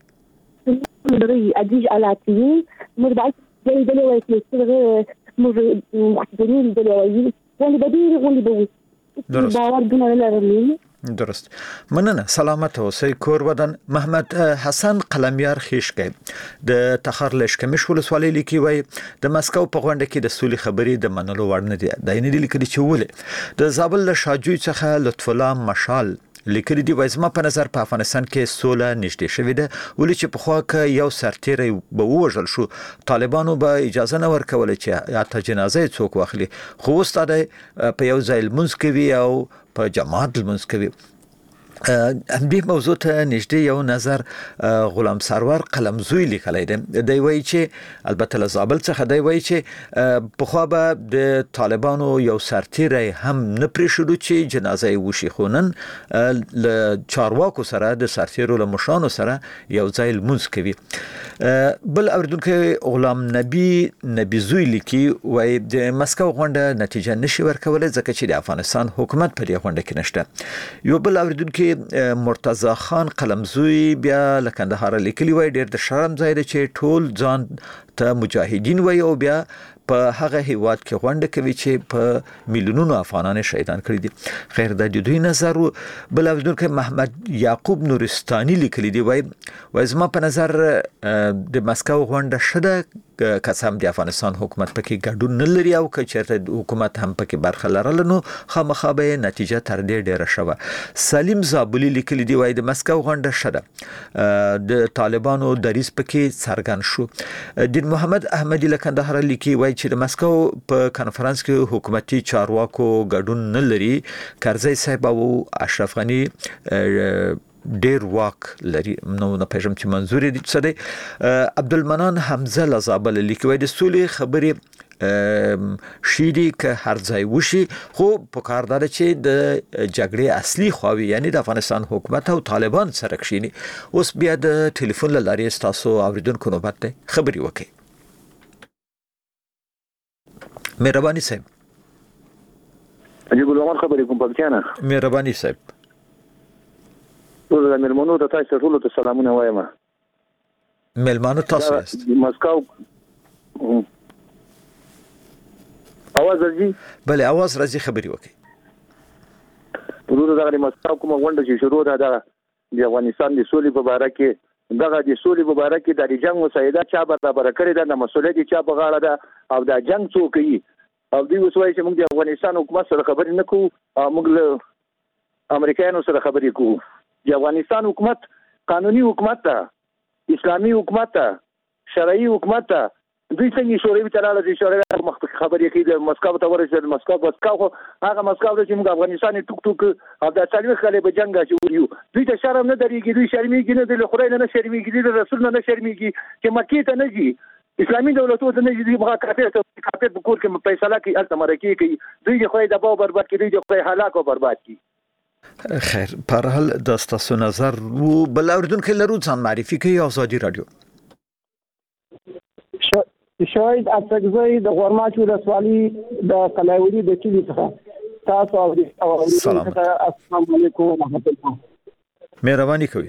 R: دري اجيج علاتي مربع زي دلو وایي چې مخدرين دلو وایي ولې بدیر ولې بوي باور دونه لري.
C: درست. مننه. سلامت اوسئ. کور ودان محمد حسن قلمیار خیشکې د تخار لشکمش ولسوالۍ لیکي وای د مسکو په غونډه کې د سولې خبرې د منلو وړ نه دي. دا نه دي لیکلي چې ولې د زابل له شاجوی څخه لطف الله مشال لیکلي دی وای زما په نظر په افغانستان کې سوله نشته شوې ده ولې چې په خوا کې یو سرتیری به وژل شو طالبانو به اجازه نه ورکول چې حتی جنازه څوک واخلي خو ستاده په یو ځای لمونځ کوي او په جماعت لمونځ کوي. همدې موضوع ته نږدې یو نظر غلام سرور قلمزوی لیکلی دی. دی وایي چې البته له زابل څخه دی وایي چې پخوا به د طالبانو یو سرتیری هم نه پرېښودو چې جنازه یې وشي خو نن له چارواکو سره د سرتیرو له مشرانو سره یو ځای لمونځ کوي. بل اوریدونکی غلام نبی زوی لیکي وایي د مسکو غونډه نتیجه نشي ورکولی ځکه چې د افغانستان حکومت په دې غونډه کې نشته. یو بل اوریدونکی مرتضی خان قلمزوی بیا له کندهار لیکلی وای ډېر د شرم ځای دی چې ټول ځان ته مجاهدین وای او بیا په هغه هیواد کې غونډه کوي چې په میلیونونو افغانان شهیدان کړي دي. خیر د دوی نظر بل اوریدونکو محمد یعقوب نورستاني لیکلی دی وای زما په نظر د مسکو غونډه شده قسم د افغانستان حکومت پکې ګډون نه لري او که چېرته حکومت هم پکې برخه لرل نو خامخا به نتیجه تر دې ډیره شوه. سلیم زابلی لیکلی دی وای د مسکو غونډه شده د طالبانو دریځ پکې څرګند شو. دین محمد احمدی له کندهار لیکي وای چې د مسکو په کانفرنس کې حکومتي چارواکو ګډون نه لري. کرزی صاحب او اشرف غنی ډیر واک لري نو نه پېژم چې منظور دي څه دی. عبدالمنان حمزه لزابل لیکي وای د سولې خبرې شیدی که هر ځای وشي خو په کار ده چې د جګړې اصلي خواوي یعنی د افغانستان حکومت او طالبان سره کښینی. اوس بیا د ټلیفون لارې تاسو اوریدونکو نوبت ده خبري وکړي. مهرباني صاحب.
S: اجي ګل عمر خبرې کوم پکې نه.
C: مهرباني صاحب.
S: ټول مېلمنو ته تاسو ټول ته سلامونه وایم.
C: مېلمانو تاسو یاست.
S: مسکو اواز راځي؟
C: بله اواز راځي خبري وکړي.
S: ټول دغه مسکو کومه غونډه چې شروع ده د افغانستان د سولې په اړه کې دغه د سولې په اړه کې د جنگ مسایده چا برابر کړی ده د مسولیت چا په غاړه ده او د جنگ څوک یې او دوی وسوي چې موږ د افغانستان حکومت سره خبرې نه کوو موږ له امریکایانو سره خبرې کوو. د افغانستان حکومت قانوني حکومت ده اسلامي حکومت ده شرعي حکومت ده. دوی څنګه شورای وچاله د شورای خبرې کوي د مسکو ته ورسېد مسکو خو هغه مسکو چې موږ افغانستان ټوک ټوک او د څلوي خلې به جنگ اچولیو. دوی ته شرم نه درېږي دوی شرمېږي نه د خدای نه شرمېږي د رسول نه شرمېږي چې مکې ته نه ځي اسلامي دولتونو نه دي بغا کافر په کور کې فیصله کوي الته مرکه کوي دوی د خدای د باور برباد کوي دوی د خدای هلاک او برباد کوي.
C: خیر پر حال د تاسو نظر وو بل اوریدونکو لرو ځان معرفي کوي آزادي رادیو.
T: شاید اڅکزی د غورماچ ولسوالي د قلایوړي د کلی څخه تاسو او السلام علیکم ورحمت الله.
C: مهرباني کوي.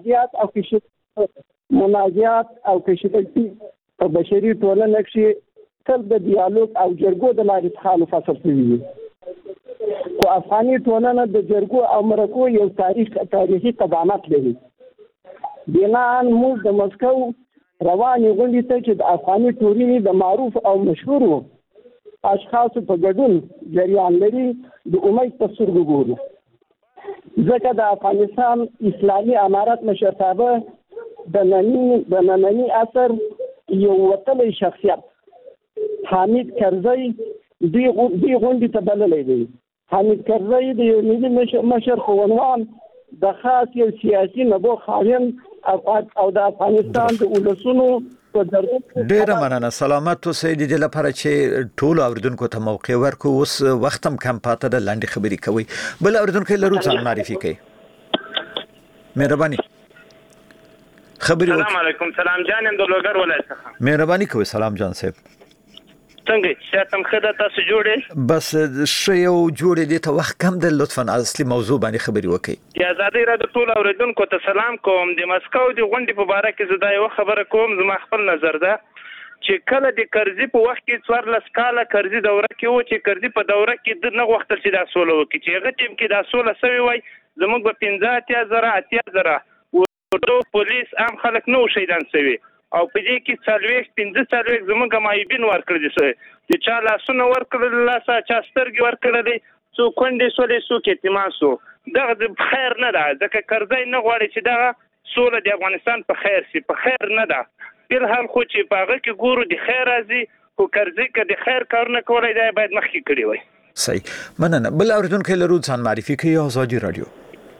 T: مناجات او کشیدګي په بشري ټولنه کې تل د ډیالوګ او جرګو د لارې څخه فصل شوی او افغاني ټولنه د جرګو او مرکو یو تاریخي قدامت لري. بنان موږ د مسکو رواني غونډې ته چې د افغاني ټولنې د معروف او مشهورو اشخاصو په ګډون جریان لري د امید په سترګو ګورو. ځکه د افغانستان اسلامي امارت مشرتابه د ننني عصر یو وتلی شخصیت حامد کرزی دوی غونډې ته بللی دی. حامد کرزی د یو ملي مشر خو عنوان د خاص یو سیاسي نبوغ خاوند او د افغانستان د ولسونو په درجه
C: ډیره مننه. سلامت اوسئ. د دې لپاره چې ټول اوریدونکو ته موقع ورکو اوس وخت هم کم پاته د لاندې خبرې کوي. بل اوریدونکو لرو ځان معرفي کوي. مهرباني.
U: السلام علیکم. سلام جان د لوګر ولایت څخه.
C: مهرباني کوي. سلام جان صاحب.
U: څنګه ساتم خدای تاسو جوړې
C: بس شیو جوړې دي ته وخت کم د لطفا اصلي موضوع باندې خبرې وکړي.
U: یا آزادي را د ټول اوریدونکو ته سلام کوم. د مسکو د غونډې په اړه کې زه دا یو خبره کوم. زما خپل نظر ده چې کله د کرزي په وخت کې 14 کاله کرزي دوره کې و چې کرزي په دوره کې د نه وخت چې دا سوله وکړي چې هغه ټیم کې دا سوله سوي وای زموږ په 15,000 ورته پولیس عام خلک نو شهیدان سوي او په دې کې 15 زموږ مایبین ورکړل دي چې چا لاسونه ورکړل لاسه چا سترګې ورکړلې څو کونډې سولې څو کېتماسو دغه د خیر نه ده. ځکه کرزی نه غواړي چې دغه سوله د افغانستان په خیر سي. په خیر نه ده. بلحال خو چې په هغه کې ګورو د خیر راځي خو کرزی که د خیر کارونه کولی دی باید مخکې کړي وای.
C: صحیح مننه. بل اوریدونکو لرو ځان معرفي کوي آزادي رادیو.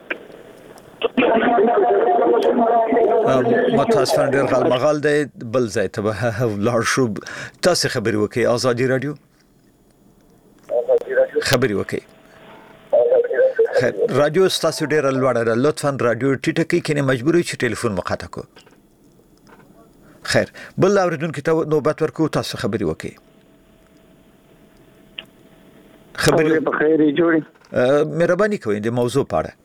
C: متاسفانه ډېر غالمغال دی بل ځای ته به لاړ شو. تاسو خبرې وکړئ. آزادي رادیو خبرې وکړئ. رادیو تاسو ډېر لوړه ده. لطفا رادیو ټیټه کړئ کنه مجبورې چې ټلیفون مقاطع کو. خیر بل اوریدونکو ته نوبت ورکو. تاسو خبرې وکړئ. خبرې
T: په خیر جوړي.
C: مهرباني کوئ د موضوع په اړه.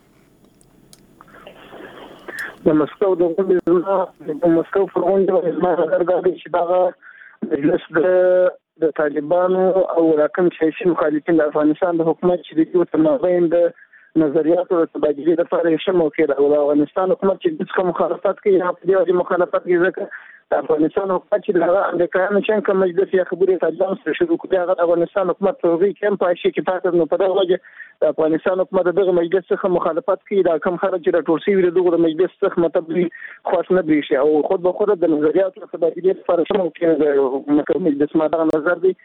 T: د مسکو د مسکو پر غونډه زما نظر دا دی چې دا مجلس د طالبانو او راکم سیاسي مخالفین د افغانستان د حکومت چې د یو تنظیم د نظریاتو د تبادلې لپاره یو ښه موقع ده. او افغانستان حکومت چې د څه مخالفت کوي هغه په دې مخالفت کوي ځکه د افغانستان حکومت چې د امریکایانو څنګه مجلس یا خبرې طالبان سره شروع کړي هغه افغانستان حکومت په وی کم پاشي کې پاتې نو په دغه وجه د افغانستان حکومت دغه مجلس څخه مخالفت کوي. دا کوم خلک چې د ټولسي ویل دغه مجلس څخه مطلب خاص نه بریشي او خود به خود د نظریاتو په تبادلې لپاره شمول کړي د مجلس ما دا نظر دی.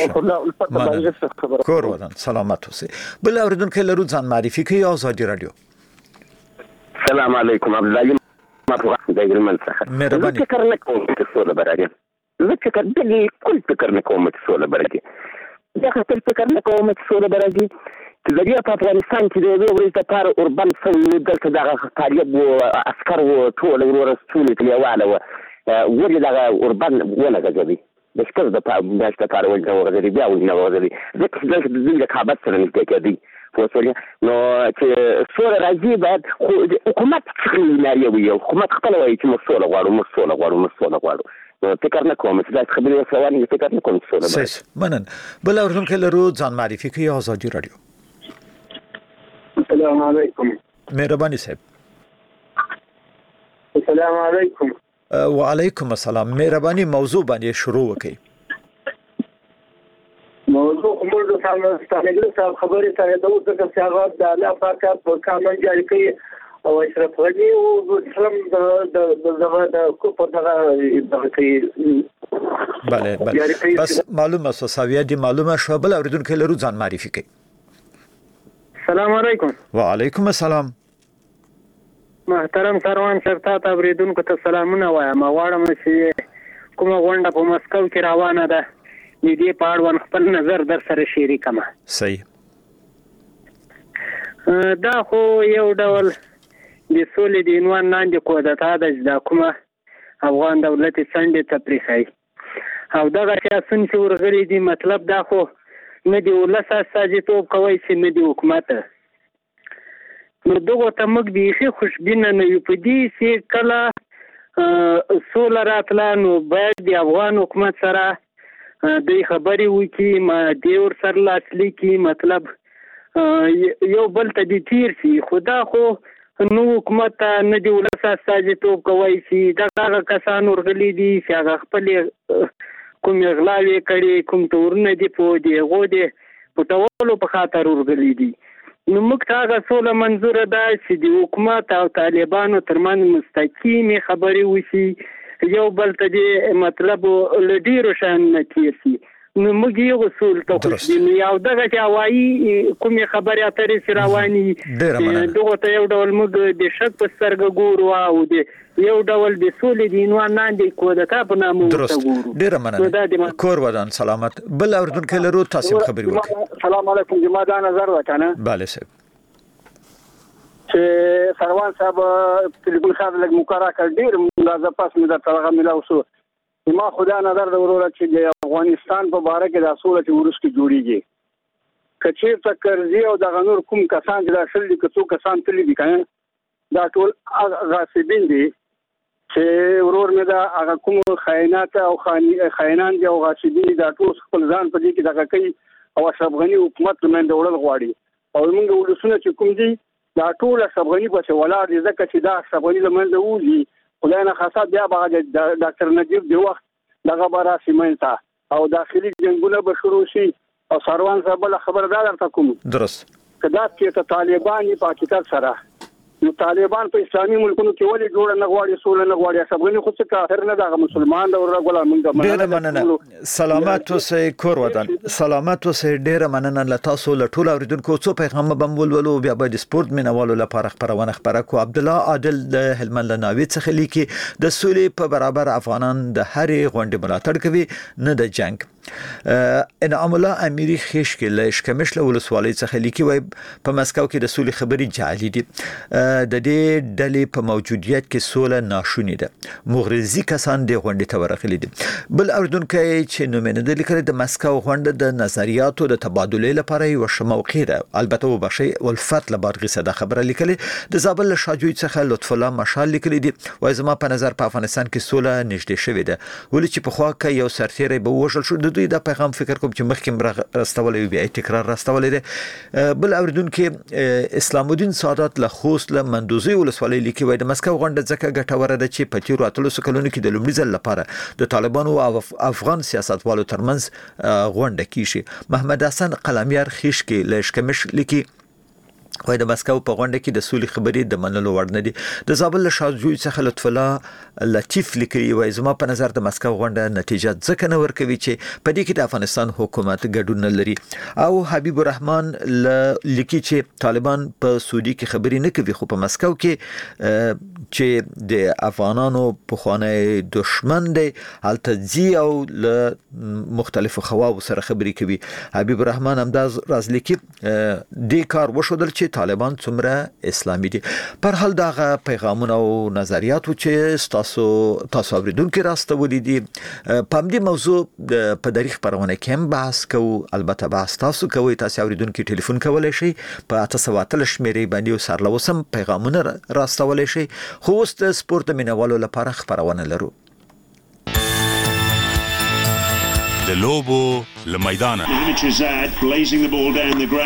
C: ډېر کور ودان سلامت اوسئ. بل اوریدونکو لرو ځان معرفي کوي آزادي رادیو.
V: السلام علیکم. عبدالله مطلق د ګرمن څخه.
C: مهرباني.
V: فکر نه کوم چې سوله برابر. زه فکر فکر نه کوم چې سوله برابر. دا خپل فکر نه کوم چې سوله برابر. چې د دې په افغانستان کې د یو ورځ لپاره اوربل څو دلته دغه طالب او عسكر او ټول ورسول کلیواله ولې دغه اوربل ونه غځوي د څه د پاش لپاره ولې ورغلي بیا ولې ورغلي ځکه د دې د کابل سره نږدې کېدی فوسولیا نو چې سوله راځي باید حکومت څخه وي حکومت خپل وایي چې مسوله غواړو نو فکر نه کوم چې دا خبرې وسواني فکر نه کوم
C: څه منن. بل اوریدونکو لرو ځان معرفي کوي آزادي رادیو.
T: السلام علیکم.
C: مهرباني صاحب.
T: السلام علیکم.
C: وعلیکم السلام. مهرباني موضوع باندې شروع وکړئ.
T: موضوع موږ د ستانګل صاحب خبرې ته د اوسه چې هغه د الله پاک په قانون جاری کړي او اشرف غنی او اسلام د کوپر دغه کوي.
C: بله بس معلومه سوساویه دي معلومه شو. بل اوریدونکو لرو ځان معرفي کوي.
T: السلام علیکم.
C: وعلیکم السلام.
T: محترم سروان صاحب ته اوریدونکو ته سلامونه وایم. غواړم چې
G: کومه غونډه په مسکو کې روانه ده د دې په اړه خپل نظر در سره شریکم.
C: صحیح.
G: دا خو یو ډول د سولې د عنوان لاندې کودتا ده چې دا کومه افغان دولت څنډې ته پرېښی او دغه سیاسون چې ورغلي دي مطلب دا خو نه د ولس استازیتوب کوي چې نه د حکومت. نو دغه ته موږ بیخي خوشبینه نه یو په دې چې کله سوله راتله نو باید د افغان حکومت سره دوی خبرې وکړي دې ورسره لاسلیک کړي مطلب یو بل ته دې تیر شي. خو دا خو نو حکومت ته نه د ولس استازیتوب کوي چې دغه کسان ورغلي دي چې هغه خپلې کومې غلاوې کړي کوم تورونه دي په د هغو د پټولو په خاطر ورغلي دي. نو موږ ته هغه سوله منظوره ده چې د حکومت او طالبانو ترمنځ مستقیمې خبرې وشي یو بل ته دې مطلب له ډېرو شیانو نه تېر شي. نو موږ یو اصول ته خوشبینو او دغه چې هوایي کومې خبرې اترې چې روانې دغو ته یو ډول موږ د شک په سترګه ګورو او د یو ډول د سولې د عنوان لاندې کودتا په نامه ورته ګورو.
C: ډېره مننه. کور ودان سلامت. بل اورېدونکی لرو تاسو خبرې وکړئ.
L: سلام علیکم. زما دا نظر ده که نه
C: بله صاحب
L: چې سروان صاحب تلیفون خاطر لږ مقرره کړ ډېر ملازم پاس مې درته هغه میلاو شو. ما خدا نظر د وروره چې د افغانستان په باره کې دا سوله چې وروسته جوړیږي که چېرته کرزي او دغه نور کوم کسان چې دا شل دي که څو کسان تللي دي که نه دا ټول غاصبین دي چې ورور مې دا هغه کوم خاینات او خاینان دي او غاصبین دي دا ټول خپل ځان په دې کې دغه کوي او اشرف غني حکومت له منځه وړل غواړي او موږ ولسونه چې کوم دي دا ټول اشرف غني پسې ولاړ دي ځکه چې دا اشرف غني له منځه وځي خدای نه خاصه بیا به ډاکټر نجیب دی وخت دغه به راشي منځته او داخلي جنګونه به شروع شي او سروان صاحب بله خبره دا درته کوم
C: درست
L: که دا چېرته طالبان یې په حقیقت سره نو طالبان په اسلامي ملکونو کې ولې جوړه نه غواړي سوله نه غواړي اشرف غني خو څه کافر نه دغه مسلمان د ورغلا موږ
C: ډېره مننه. سلامت اوسئ کور ودان سلامت اوسئ. ډېره مننه له تاسو له ټولو اورېدونکو څو پیغام به هم ولولو بیا به د سپورت مینوالو لپاره خپرونه خپره کړو. عبدالله عادل د هلمند له ناوې څخه لیکي د سولې په برابر افغانان د هرې غونډې ملاتړ کوي نه د جنګ. انعام الله امیری خیش کې له اشکمش له ولسوالۍ څخه لیکي وای په مسکو کې د سولې خبرې جعلي دي د دې ډلې په موجودیت کې سوله ناشونې ده مغرضي کسان د غونډې ته ورغلي دي. بل اردوونکی چې نومینه د لیکل د مسکو غونډه د نظریاتو د تبادلې لپاره یو شموقع ده البته وبشي ولفت لبارغي صدا خبره لیکلي د زابل له شاجوی څخه لطف الله مشال لیکلي دي وای زما په نظر په افغانستان کې سوله نږدې شوې ده ولې چې په خوا کې یو سرتیری به وژل شو دوی دا پیغام فکر کوم چې مخکې راستولې بیا تکرار راستولې ده. بل اردوونکی اسلام الدین سعادت له خوست له مندوزي ولسوالۍ لیکي وای د مسکو غونډه ځکه ګټوره ده چې په تیرو اتلسو کلونو کې د لومړي ځل لپاره د طالبانو او افغان سیاستوالو ترمنځ غونډه کیږي. محمد حسن قلمیار خیش کې له اشکمش لیکي وای د مسکو په غونډه کې د سولې خبرې د منلو وړ نه دي. د زابل له شاجوی څخه لطف الله لطیف لیکي وای زما په نظر د مسکو غونډه نتیجه ځکه نه ورکوي چې په دې کې د افغانستان حکومت ګډون نه لري. او حبیب الرحمن لیکي چې طالبان په سعودي کې خبرې نه کوي خو په مسکو کې چې د افغانانو پخوانی دشمن دی هلته ځي او له مختلفو خواو سره خبرې کوي. حبیب الرحمن همداز راز لیکي دې کار وشودل چې طالبان څومره اسلامي دي. پر حال دغه پیغامونه او نظریاتو چې تاسو اوریدونکو راستولې دي په دې موضوع په دریغ خبرونه کې هم بحث کوو. البته بحث تاسو کوئ تاسو اوریدونکو ټلیفون کولای شئ په 813 شمیرې باندې سرلوسم پیغامونه راستولای شئ. خو اوس د سپورت مینوالو لپاره خبرونه لرو.
A: د لوبو له میدانه